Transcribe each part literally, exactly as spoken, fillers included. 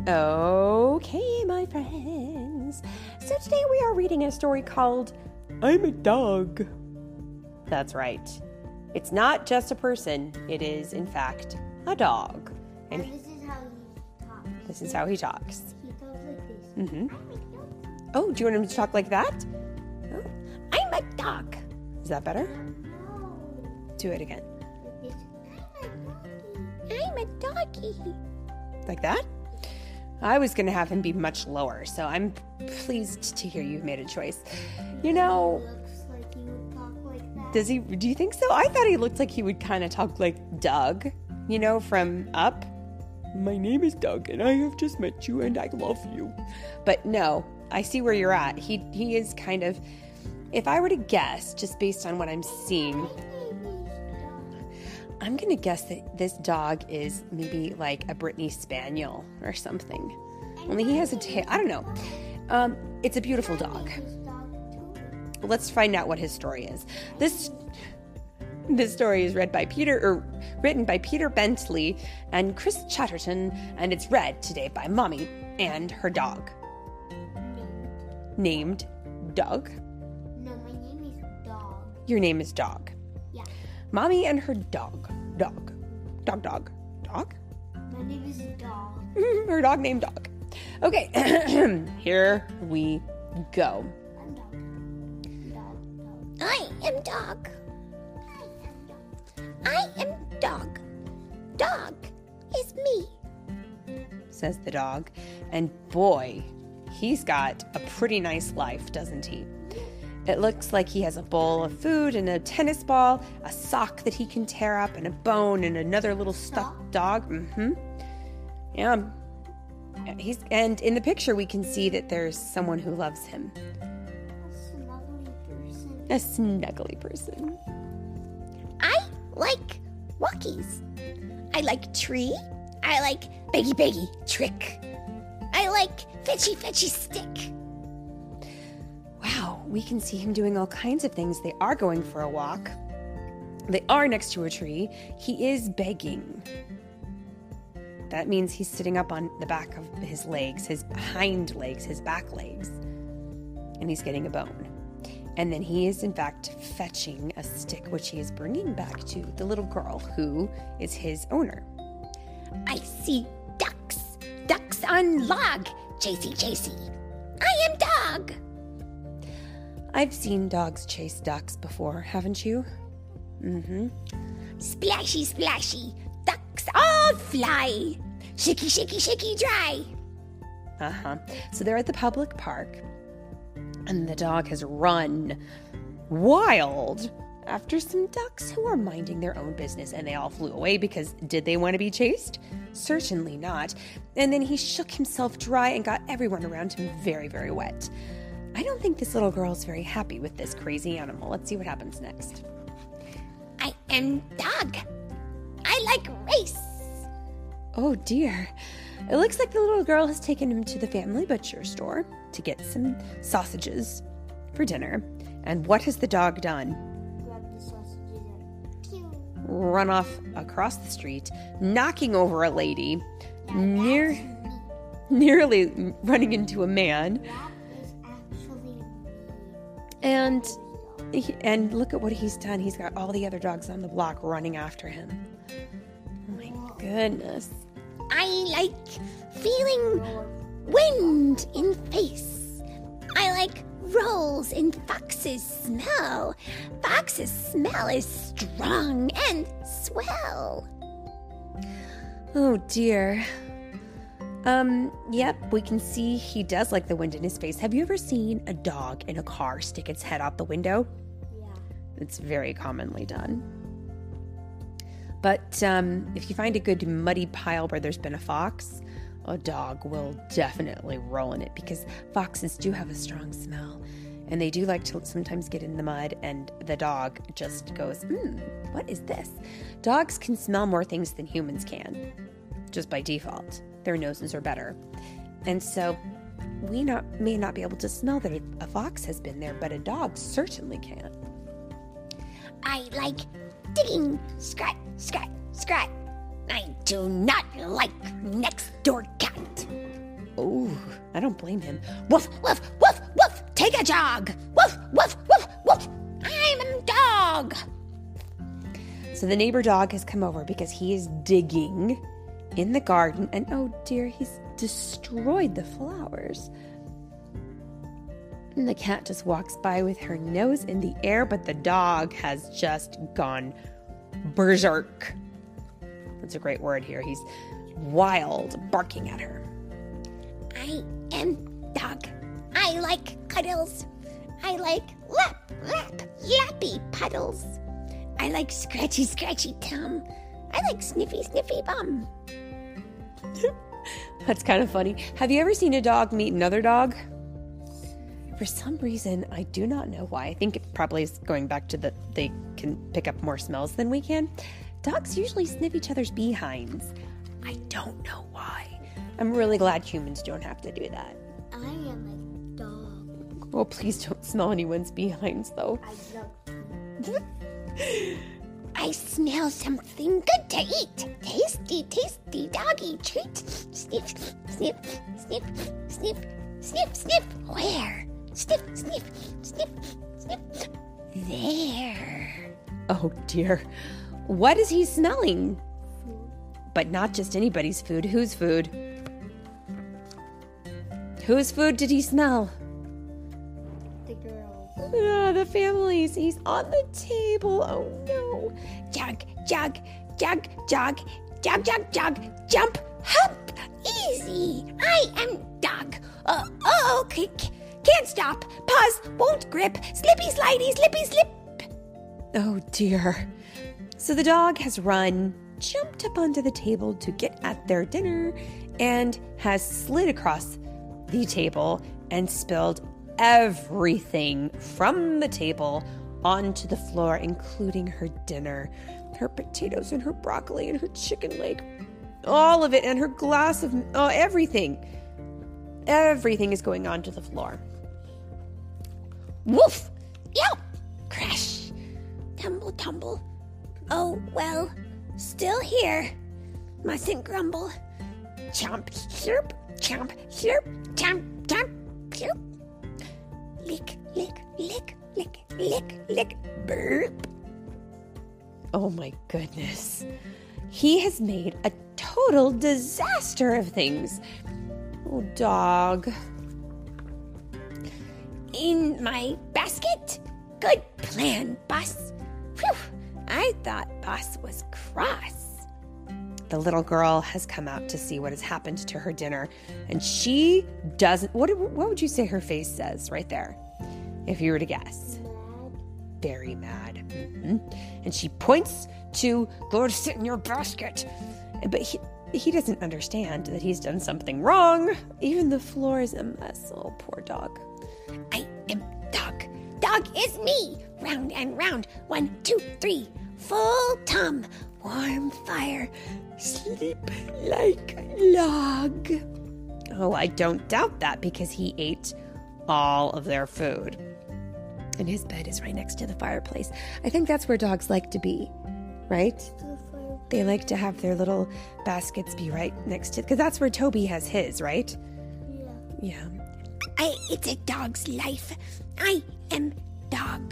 Okay, my friends. So today we are reading a story called I'm a Dog. That's right. It's not just a person. It is, in fact, a dog. And, and this is how he talks. This is how he talks. He talks like this. Mm-hmm. Oh, do you want him to talk like that? Oh. I'm a dog. Is that better? No. Do it again. Like this. I'm a doggy. I'm a doggy. Like that? I was going to have him be much lower, so I'm pleased to hear you've made a choice. You know... He looks like he would talk like that. Does he? Do you think so? I thought he looked like he would kind of talk like Doug, you know, from Up. My name is Doug, and I have just met you, and I love you. But no, I see where you're at. He he is kind of, if I were to guess, just based on what I'm seeing, I'm going to guess that this dog is maybe like a Brittany Spaniel or something. Only he has a tail. I don't know. Um, it's a beautiful dog. Let's find out what his story is. This this story is read by Peter, or written by Peter Bentley and Chris Chatterton, and it's read today by Mommy and her dog. Named Doug. No, my name is Dog. Your name is Dog. Yeah. Mommy and her dog. Dog. Dog, dog. Dog? My name is Dog. Her dog named Dog. Okay, here we go. I'm Dog. Dog, Dog. I am Dog. I am Dog. Dog is me. Says the dog. And boy, he's got a pretty nice life, doesn't he? It looks like he has a bowl of food and a tennis ball, a sock that he can tear up, and a bone, and another little stuffed dog. Mm-hmm. Yeah. He's, and in the picture, we can see that there's someone who loves him. A snuggly person. A snuggly person. I like walkies. I like tree. I like beggy beggy trick. I like fetchy fetchy stick. Wow, we can see him doing all kinds of things. They are going for a walk. They are next to a tree. He is begging. That means he's sitting up on the back of his legs, his hind legs, his back legs. And he's getting a bone. And then he is, in fact, fetching a stick, which he is bringing back to the little girl who is his owner. I see ducks. Ducks on log. Chasey chasey. I am Dog. I've seen dogs chase ducks before, haven't you? Mm-hmm. Splashy splashy. Ducks all fly. Shaky shaky shaky dry. Uh-huh. So they're at the public park, and the dog has run wild after some ducks who are minding their own business, and they all flew away because did they want to be chased? Certainly not. And then he shook himself dry and got everyone around him very, very wet. I don't think this little girl is very happy with this crazy animal. Let's see what happens next. I am Dog. I like race. Oh dear. It looks like the little girl has taken him to the family butcher store to get some sausages for dinner. And what has the dog done? Grab the sausages and pew. Run off across the street, knocking over a lady, Now near, that's me. nearly running into a man. That is actually me. And This dog. he- and look at what he's done. He's got all the other dogs on the block running after him. Oh my goodness. I like feeling wind in face. I like rolls in fox's smell. Fox's smell is strong and swell. Oh dear. Um, yep, we can see he does like the wind in his face. Have you ever seen a dog in a car stick its head out the window? Yeah. It's very commonly done. But um, if you find a good muddy pile where there's been a fox, a dog will definitely roll in it because foxes do have a strong smell. And they do like to sometimes get in the mud, and the dog just goes, hmm, what is this? Dogs can smell more things than humans can, just by default. Their noses are better. And so we not may not be able to smell that a fox has been there, but a dog certainly can. I like digging, scratch, scratch, scratch. I do not like next door cat. I don't blame him. Woof, woof, woof, woof. Take a jog. Woof, woof, woof, woof. I'm a dog. So the neighbor dog has come over because he is digging in the garden. And oh dear, he's destroyed the flowers. And the cat just walks by with her nose in the air, but the dog has just gone berserk. That's a great word here. He's wild, barking at her. I am dog. I like cuddles. I like lap, lap, lappy puddles. I like scratchy, scratchy tum. I like sniffy, sniffy bum. That's kind of funny. Have you ever seen a dog meet another dog? For some reason, I do not know why. I think it probably is going back to that they can pick up more smells than we can. Dogs usually sniff each other's behinds. I don't know why. I'm really glad humans don't have to do that. I am a dog. Oh, please don't smell anyone's behinds, though. I love I smell something good to eat. Tasty, tasty doggy treat. Sniff, sniff, sniff, sniff, sniff, sniff. Where? Sniff, sniff, sniff, sniff. There. Oh, dear. What is he smelling? But not just anybody's food. Whose food? Whose food did he smell? the girls. Ah, the families. He's on the table. Oh, no. Jog, jog, jog, jog, jog, jog, jog, jump, hop, easy. I am dog. Uh, oh, okay. Can't stop. Pause. Won't grip. Slippy, slidey, slippy, slip. Oh, dear. So the dog has run, jumped up onto the table to get at their dinner, and has slid across the table and spilled everything from the table onto the floor, including her dinner, her potatoes and her broccoli and her chicken leg, all of it, and her glass of oh, everything. Everything is going onto the floor. Woof. Yelp. Crash. Tumble, tumble. Oh, well, still here. Mustn't grumble. Chomp, slurp, chomp, slurp, chomp, chomp, slurp. Lick, lick, lick, lick, lick, lick, burp. Oh my goodness. He has made a total disaster of things. Oh, dog. In my basket? Good plan, boss. Whew. I thought boss was cross. The little girl has come out to see what has happened to her dinner, and she doesn't. What, what would you say her face says right there, if you were to guess? Mad. Very mad. Mm-hmm. And she points to go to sit in your basket. But he, he doesn't understand that he's done something wrong. Even the floor is a mess. Oh, poor dog. I am dog. Dog is me. Round and round. One, two, three. Full tum. Warm fire. Sleep like log. Oh, I don't doubt that, because he ate all of their food. And his bed is right next to the fireplace. I think that's where dogs like to be, right? The fire. They like to have their little baskets be right next to, because that's where Toby has his, right? Yeah. Yeah. I, it's a dog's life. I am dog.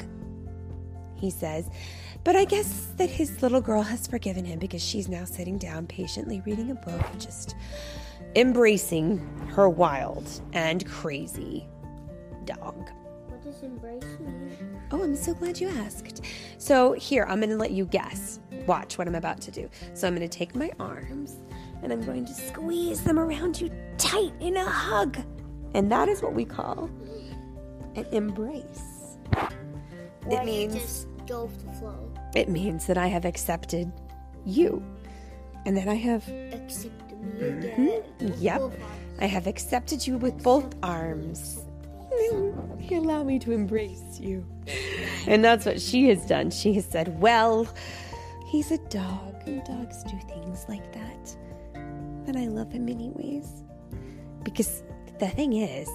He says. But I guess that his little girl has forgiven him, because she's now sitting down patiently reading a book and just embracing her wild and crazy dog. What does embrace mean? Oh, I'm so glad you asked. So here, I'm going to let you guess. Watch what I'm about to do. So I'm going to take my arms and I'm going to squeeze them around you tight in a hug. And that is what we call an embrace. Or It means you just go with the flow. it means that I have accepted you, and that I have Accept me Mhm. again. Yep. Both arms. I have accepted you with both arms. Allow me to embrace you. And that's what she has done. She has said, well, he's a dog, and dogs do things like that. But I love him anyways. Because the thing is,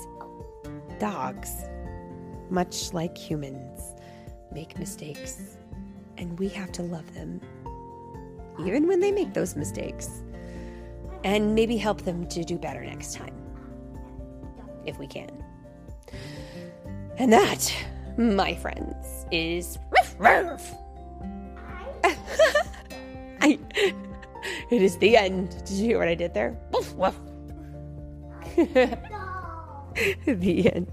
dogs, much like humans, make mistakes. And we have to love them, even when they make those mistakes. And maybe help them to do better next time. if we can. And that, my friends, is ruff, ruff. I, it is the end. Did you hear what I did there? Woof, woof. The end.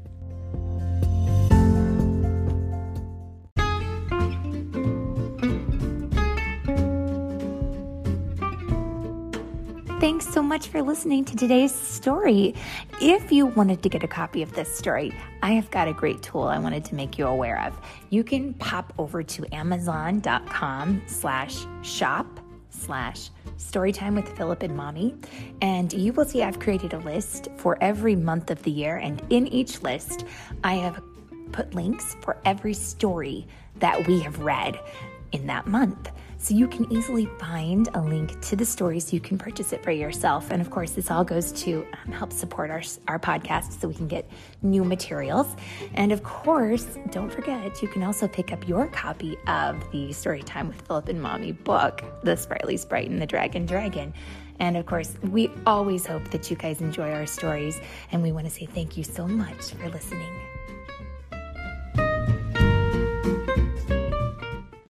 Thanks so much for listening to today's story. If you wanted to get a copy of this story, I have got a great tool I wanted to make you aware of. You can pop over to amazon.com slash shop slash storytime with Philip and Mommy, and you will see I've created a list for every month of the year, and in each list, I have put links for every story that we have read in that month. So you can easily find a link to the story so you can purchase it for yourself. And of course, this all goes to um, help support our, our podcast so we can get new materials. And of course, don't forget, you can also pick up your copy of the Storytime with Philip and Mommy book, The Sprightly Sprite and the Dragon Dragon. And of course, we always hope that you guys enjoy our stories. And we want to say thank you so much for listening.